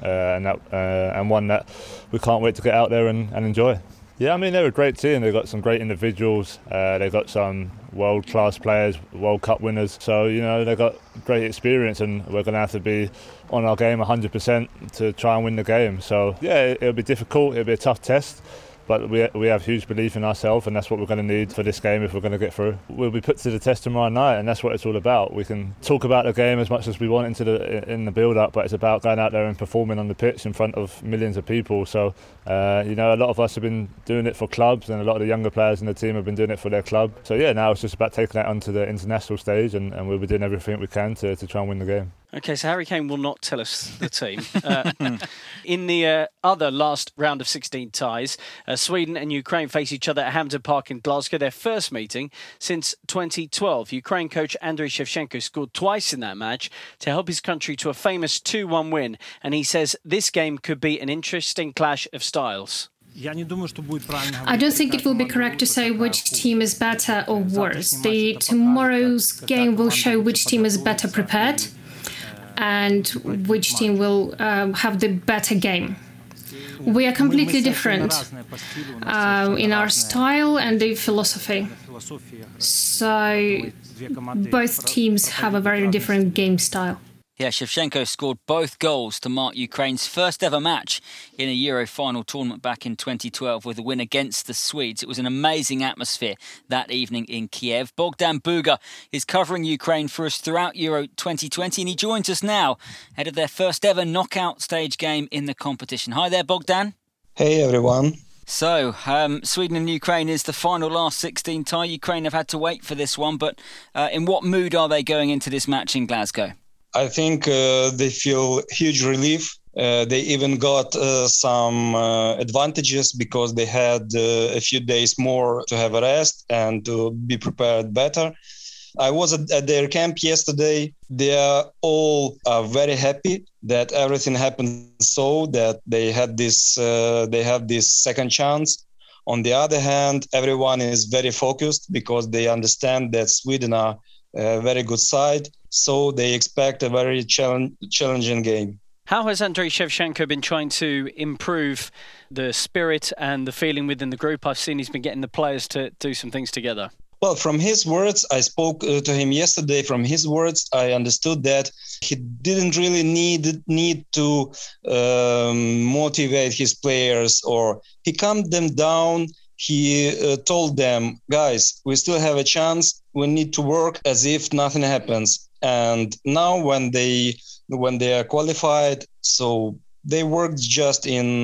and one that we can't wait to get out there and enjoy. Yeah, I mean, they're a great team. They've got some great individuals. They've got some world-class players, World Cup winners. So, they've got great experience, and we're going to have to be on our game 100% to try and win the game. So, yeah, it'll be difficult. It'll be a tough test. But we have huge belief in ourselves, and that's what we're going to need for this game if we're going to get through. We'll be put to the test tomorrow night, and that's what it's all about. We can talk about the game as much as we want in the build-up, but it's about going out there and performing on the pitch in front of millions of people. So, a lot of us have been doing it for clubs, and a lot of the younger players in the team have been doing it for their club. So, now it's just about taking that onto the international stage, and we'll be doing everything we can to try and win the game. OK, so Harry Kane will not tell us the team. In the other last round of 16 ties, Sweden and Ukraine face each other at Hampden Park in Glasgow, their first meeting since 2012. Ukraine coach Andriy Shevchenko scored twice in that match to help his country to a famous 2-1 win. And he says this game could be an interesting clash of styles. I don't think it will be correct to say which team is better or worse. Tomorrow's game will show which team is better prepared and which team will have the better game. We are completely different in our style and the philosophy. So both teams have a very different game style. Yeah, Shevchenko scored both goals to mark Ukraine's first ever match in a Euro final tournament back in 2012 with a win against the Swedes. It was an amazing atmosphere that evening in Kiev. Bogdan Buga is covering Ukraine for us throughout Euro 2020 and he joins us now ahead of their first ever knockout stage game in the competition. Hi there, Bogdan. Hey, everyone. So, Sweden and Ukraine is the final last 16 tie. Ukraine have had to wait for this one, but in what mood are they going into this match in Glasgow? I think they feel huge relief. They even got some advantages because they had a few days more to have a rest and to be prepared better. I was at their camp yesterday. They are all very happy that everything happened so that they had this second chance On the other hand, everyone is very focused because they understand that Sweden are a very good side, so they expect a very challenging game. How has Andrei Shevchenko been trying to improve the spirit and the feeling within the group? I've seen he's been getting the players to do some things together. Well, from his words, I spoke to him yesterday. From his words, I understood that he didn't really need to motivate his players, or he calmed them down. He told them, guys, we still have a chance. We need to work as if nothing happens. And now when they are qualified, so they worked just in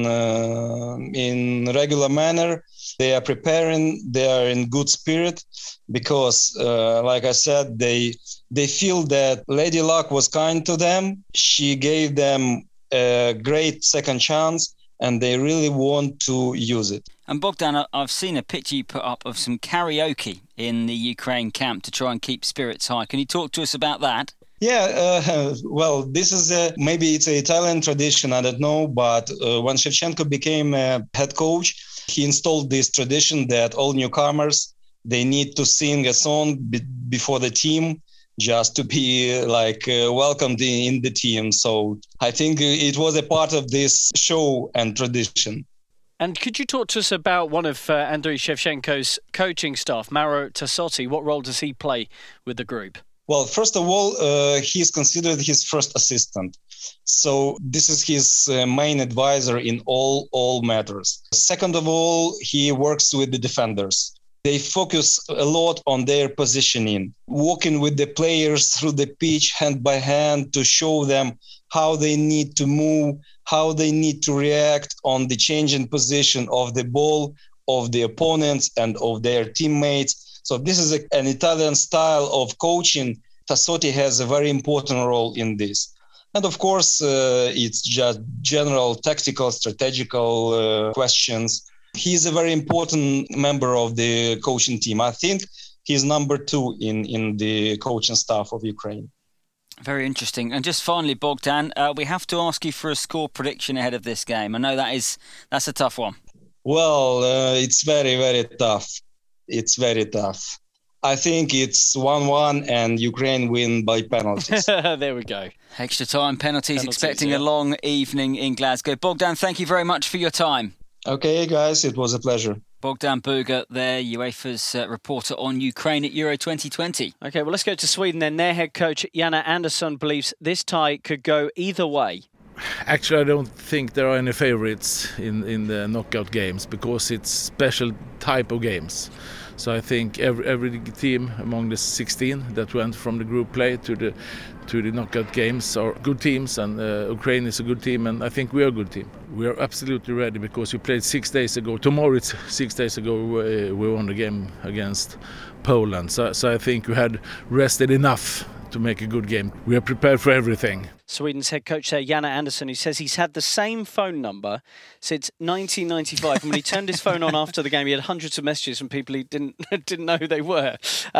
regular manner. They are preparing. They are in good spirit because, like I said, they feel that Lady Luck was kind to them. She gave them a great second chance, and they really want to use it. And Bogdan, I've seen a picture you put up of some karaoke in the Ukraine camp to try and keep spirits high. Can you talk to us about that? Yeah, well, this is maybe it's an Italian tradition, I don't know, but when Shevchenko became a head coach, he installed this tradition that all newcomers, they need to sing a song before the team just to be welcomed in the team. So I think it was a part of this show and tradition. And could you talk to us about one of Andrei Shevchenko's coaching staff, Mauro Tassotti? What role does he play with the group? Well, first of all, he's considered his first assistant. So this is his main advisor in all matters. Second of all, he works with the defenders. They focus a lot on their positioning, walking with the players through the pitch hand by hand to show them how they need to move, how they need to react on the changing position of the ball, of the opponents and of their teammates. So this is an Italian style of coaching. Tassotti has a very important role in this. And of course, it's just general tactical, strategical questions. He's a very important member of the coaching team. I think he's number 2 in the coaching staff of Ukraine. Very interesting. And just finally, Bogdan, we have to ask you for a score prediction ahead of this game. I know that's a tough one. Well, it's very, very tough. It's very tough. I think it's 1-1 and Ukraine win by penalties. There we go. Extra time, penalties expecting a long evening in Glasgow. Bogdan, thank you very much for your time. Okay, guys, it was a pleasure. Bogdan Buga there, UEFA's reporter on Ukraine at Euro 2020. OK, well, let's go to Sweden then. Their head coach, Janne Andersson, believes this tie could go either way. Actually, I don't think there are any favourites in the knockout games because it's special type of games. So I think every team among the 16 that went from the group play to the knockout games are good teams, and Ukraine is a good team, and I think we are a good team. We are absolutely ready because we played 6 days ago. Tomorrow it's 6 days ago we won the game against Poland. So I think we had rested enough to make a good game. We are prepared for everything. Sweden's head coach there, Janne Andersson, who says he's had the same phone number since 1995. And when he turned his phone on after the game, he had hundreds of messages from people he didn't know who they were.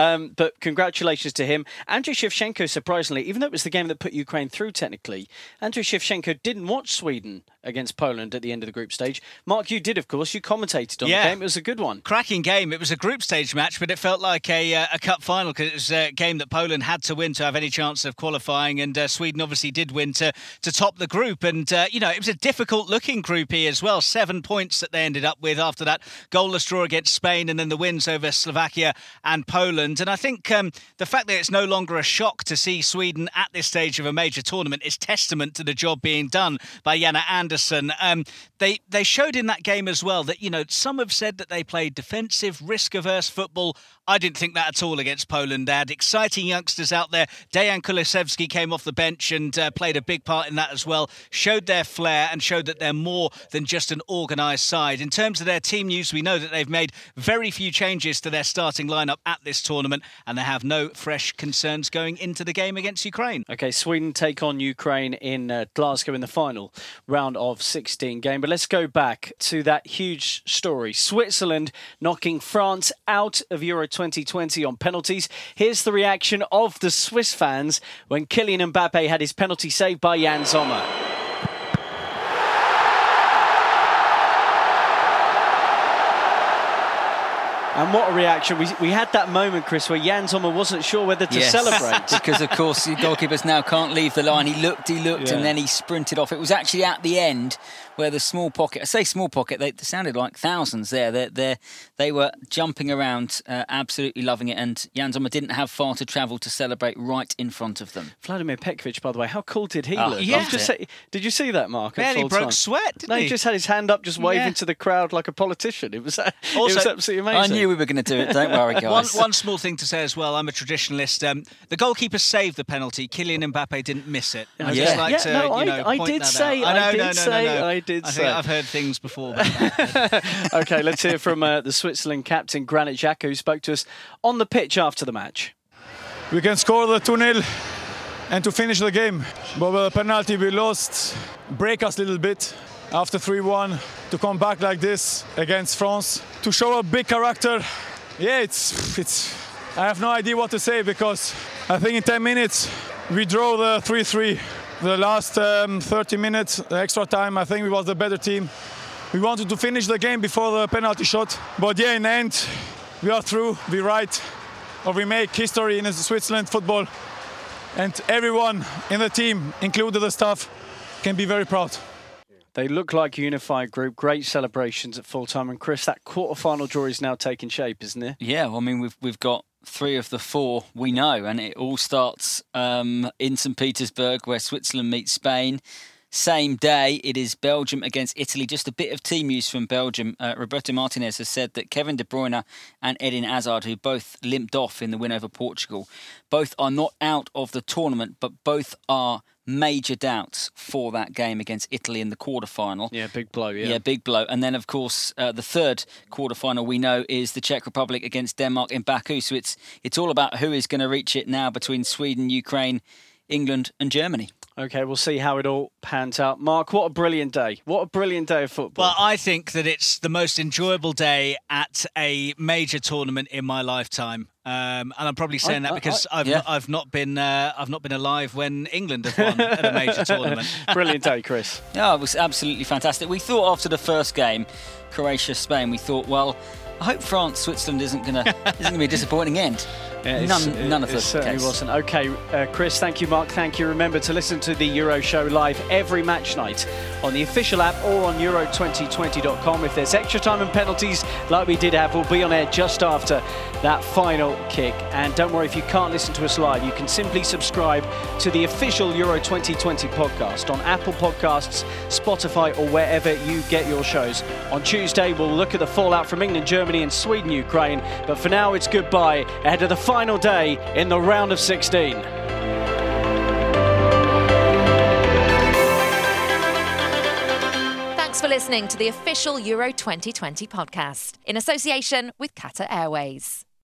But congratulations to him. Andrei Shevchenko, surprisingly, even though it was the game that put Ukraine through technically, Andrei Shevchenko didn't watch Sweden against Poland at the end of the group stage. Mark, you did, of course. You commentated on the game. It was a good one. Cracking game. It was a group stage match, but it felt like a cup final because it was a game that Poland had to win to have any chance of qualifying, and Sweden obviously did win to top the group. And, it was a difficult-looking group E as well. 7 points that they ended up with after that goalless draw against Spain and then the wins over Slovakia and Poland. And I think the fact that it's no longer a shock to see Sweden at this stage of a major tournament is testament to the job being done by Janne Andersson. They showed in that game as well that, some have said that they played defensive, risk-averse football. I didn't think that at all against Poland. They had exciting youngsters out there. Dejan Kulusevski came off the bench and played a big part in that as well. Showed their flair and showed that they're more than just an organised side. In terms of their team news, we know that they've made very few changes to their starting lineup at this tournament, and they have no fresh concerns going into the game against Ukraine. OK, Sweden take on Ukraine in Glasgow in the final round of 16 game. But let's go back to that huge story. Switzerland knocking France out of Euro 2020 on penalties. Here's the reaction of the Swiss fans when Kylian Mbappe had his penalty saved by Jan Sommer. And what a reaction. We had that moment, Chris, where Jan Sommer wasn't sure whether to celebrate. Because, of course, the goalkeepers now can't leave the line. He looked, and then he sprinted off. It was actually at the end where the small pocket, I say small pocket, they sounded like thousands there. They were jumping around, absolutely loving it. And Jan Sommer didn't have far to travel to celebrate right in front of them. Vladimir Petkovic, by the way, how cool did he look? Yeah. Did you see that, Mark? Barely broke sweat, didn't he? He just had his hand up, just waving to the crowd like a politician. It was absolutely amazing. I knew we were going to do it, don't worry, guys. One small thing to say as well, I'm a traditionalist. The goalkeeper saved the penalty. Kylian Mbappe didn't miss it. I just like to point that out. I did say. I've heard things before about that. OK, let's hear from the Switzerland captain, Granit Xhaka, who spoke to us on the pitch after the match. We can score the 2-0 and to finish the game. But the penalty we lost break us a little bit after 3-1 to come back like this against France, to show a big character. Yeah, it's I have no idea what to say, because I think in 10 minutes we draw the 3-3. The last 30 minutes, the extra time, I think we was the better team. We wanted to finish the game before the penalty shot. But yeah, in the end, we are through. We write or we make history in Switzerland football. And everyone in the team, including the staff, can be very proud. They look like a unified group. Great celebrations at full time. And Chris, that quarter-final draw is now taking shape, isn't it? Yeah, well, I mean, we've got 3 of the 4 we know, and it all starts in St. Petersburg, where Switzerland meets Spain. Same day, it is Belgium against Italy. Just a bit of team news from Belgium. Roberto Martinez has said that Kevin De Bruyne and Eden Hazard, who both limped off in the win over Portugal, both are not out of the tournament, but both are major doubts for that game against Italy in the quarter-final. Yeah, big blow, Yeah, big blow. And then, of course, the third quarter-final we know is the Czech Republic against Denmark in Baku. So it's all about who is going to reach it now between Sweden, Ukraine, England and Germany. OK, we'll see how it all pans out. Mark, what a brilliant day. What a brilliant day of football. Well, I think that it's the most enjoyable day at a major tournament in my lifetime. And I'm probably saying that because I've not been alive when England have won at a major tournament. Brilliant day, Chris. Yeah, it was absolutely fantastic. We thought after the first game, Croatia-Spain, we thought, well, I hope France-Switzerland isn't going to be a disappointing end. Yeah, none of it certainly wasn't. OK, Chris, thank you, Mark, thank you. Remember to listen to the Euro Show live every match night on the official app or on Euro2020.com. If there's extra time and penalties like we did have, we'll be on air just after that final kick. And don't worry, if you can't listen to us live, you can simply subscribe to the official Euro 2020 podcast on Apple Podcasts, Spotify or wherever you get your shows. On Tuesday, we'll look at the fallout from England, Germany and Sweden, Ukraine. But for now, it's goodbye ahead of the final day in the round of 16. Thanks for listening to the official Euro 2020 podcast in association with Qatar Airways.